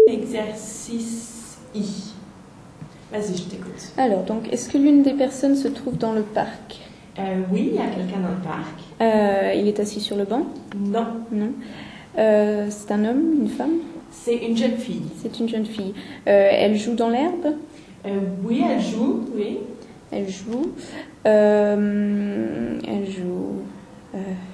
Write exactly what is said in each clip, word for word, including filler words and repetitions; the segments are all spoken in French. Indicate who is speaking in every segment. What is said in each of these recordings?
Speaker 1: Exercice I. Vas-y, je t'écoute.
Speaker 2: Alors, donc, est-ce que l'une des personnes se trouve dans le parc?
Speaker 1: Euh, oui, il y a quelqu'un dans le parc.
Speaker 2: Euh, il est assis sur le banc?
Speaker 1: Non.
Speaker 2: Non. Euh, c'est un homme, une femme?
Speaker 1: C'est une jeune fille.
Speaker 2: C'est une jeune fille. Euh, elle joue dans l'herbe?
Speaker 1: Euh, oui, elle joue, oui.
Speaker 2: Elle joue. Euh, elle joue euh,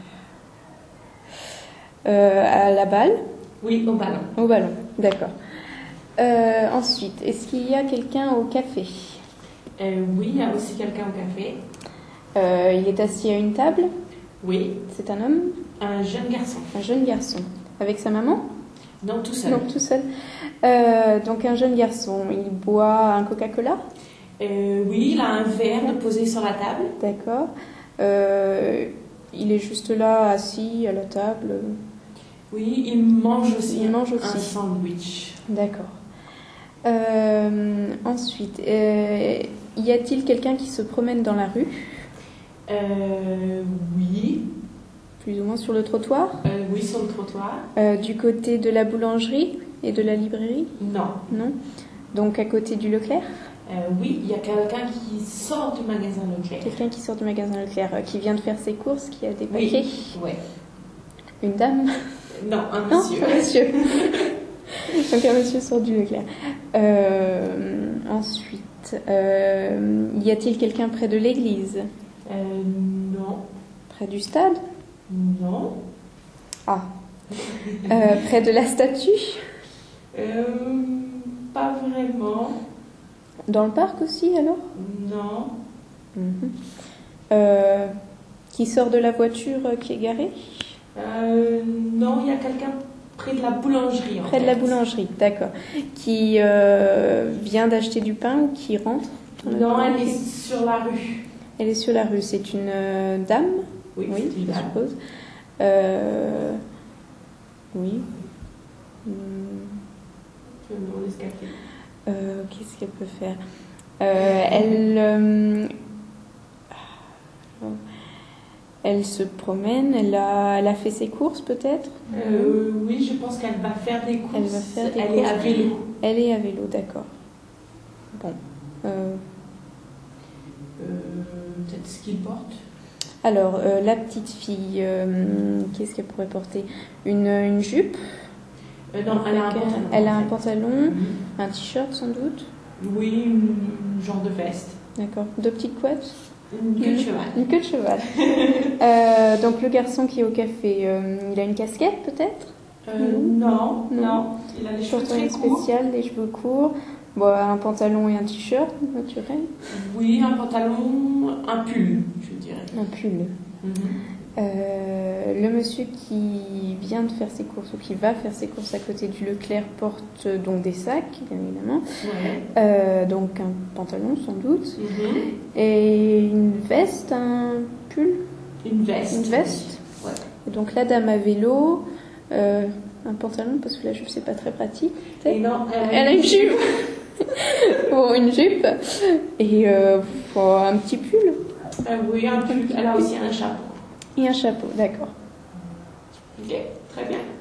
Speaker 2: euh, à la balle?
Speaker 1: Oui, au ballon.
Speaker 2: Au ballon, d'accord. Euh, ensuite, est-ce qu'il y a quelqu'un au café?
Speaker 1: Euh, oui, il y a aussi quelqu'un au café.
Speaker 2: Euh, il est assis à une table?
Speaker 1: Oui.
Speaker 2: C'est un homme?
Speaker 1: Un jeune garçon.
Speaker 2: Un jeune garçon. Avec sa maman?
Speaker 1: Non, tout seul.
Speaker 2: Non, tout seul. Euh, donc un jeune garçon, il boit un Coca-Cola?
Speaker 1: Euh, oui, il a un verre de posé sur la table.
Speaker 2: D'accord. Euh, il est juste là, assis à la table.
Speaker 1: Oui, il mange aussi,
Speaker 2: Il mange
Speaker 1: un,
Speaker 2: aussi.
Speaker 1: un sandwich.
Speaker 2: D'accord. Euh, ensuite, euh, y a-t-il quelqu'un qui se promène dans la rue?
Speaker 1: Euh, oui.
Speaker 2: Plus ou moins sur le trottoir?
Speaker 1: Euh, oui, sur le trottoir.
Speaker 2: Euh, du côté de la boulangerie et de la librairie?
Speaker 1: Non.
Speaker 2: Non. Donc à côté du Leclerc?
Speaker 1: Euh, oui, il y a quelqu'un qui sort du magasin Leclerc.
Speaker 2: Quelqu'un qui sort du magasin Leclerc, euh, qui vient de faire ses courses, qui a des paquets?
Speaker 1: Oui. Ouais.
Speaker 2: Une dame?
Speaker 1: Non, un
Speaker 2: Non,
Speaker 1: monsieur.
Speaker 2: un monsieur. Donc un monsieur sort du Leclerc. Euh, ensuite, euh, y a-t-il quelqu'un près de l'église?
Speaker 1: Euh, non.
Speaker 2: Près du stade?
Speaker 1: Non.
Speaker 2: Ah. Euh, près de la statue?
Speaker 1: Euh, pas vraiment.
Speaker 2: Dans le parc aussi alors?
Speaker 1: Non.
Speaker 2: Mhm. Euh, qui sort de la voiture euh, qui est garée?
Speaker 1: Euh, non, il y a quelqu'un près de la boulangerie. En
Speaker 2: Près de
Speaker 1: fait.
Speaker 2: la boulangerie, d'accord. Qui euh, vient d'acheter du pain ou qui rentre dans la
Speaker 1: Non, elle
Speaker 2: boulangerie?
Speaker 1: est sur la rue.
Speaker 2: Elle est sur la rue. C'est une euh, dame?
Speaker 1: Oui,
Speaker 2: Oui,
Speaker 1: c'est une
Speaker 2: je
Speaker 1: dame.
Speaker 2: suppose. Euh, oui. Hmm.
Speaker 1: Je vais me demander ce qu'elle fait.
Speaker 2: Euh, Qu'est-ce qu'elle peut faire? Euh, elle, euh, elle se promène. Elle a, elle a fait ses courses peut-être?
Speaker 1: Euh, oui, je pense qu'elle va faire des courses.
Speaker 2: Elle va faire des
Speaker 1: Elle
Speaker 2: courses.
Speaker 1: est à vélo.
Speaker 2: Elle est à vélo, d'accord. Bon. Euh,
Speaker 1: Euh, Peut-être ce qu'il porte.
Speaker 2: alors, euh, la petite fille, euh, qu'est-ce qu'elle pourrait porter? Une, une jupe?
Speaker 1: Euh, non, elle a un pantalon.
Speaker 2: Elle a
Speaker 1: en
Speaker 2: un
Speaker 1: fait.
Speaker 2: pantalon,
Speaker 1: Mhm.
Speaker 2: un t-shirt sans doute.
Speaker 1: Oui, une genre de veste.
Speaker 2: D'accord. Deux petites couettes?
Speaker 1: Une queue de cheval.
Speaker 2: Une queue de cheval. euh, donc le garçon qui est au café, euh, il a une casquette peut-être?
Speaker 1: Euh, non,
Speaker 2: Non.
Speaker 1: non. Il a les cheveux très
Speaker 2: Short
Speaker 1: courts.
Speaker 2: spécial, des cheveux courts, bon, un pantalon et un t-shirt naturel.
Speaker 1: Oui, un pantalon, un pull, je dirais.
Speaker 2: Un pull.
Speaker 1: Mhm.
Speaker 2: Euh, le monsieur qui vient de faire ses courses ou qui va faire ses courses à côté du Leclerc porte euh, donc des sacs, bien évidemment.
Speaker 1: Ouais.
Speaker 2: Euh, donc un pantalon sans doute.
Speaker 1: Mhm.
Speaker 2: Et une veste, un pull,
Speaker 1: Une veste.
Speaker 2: une veste.
Speaker 1: Ouais.
Speaker 2: Et donc la dame à vélo, euh, un pantalon parce que la jupe c'est pas très pratique.
Speaker 1: Et non, elle,
Speaker 2: Elle a une jupe. Bon, une jupe et euh, bon, un petit pull
Speaker 1: Euh, oui, un pull. Elle a aussi un chapeau.
Speaker 2: et un chapeau, d'accord.
Speaker 1: Ok, très bien.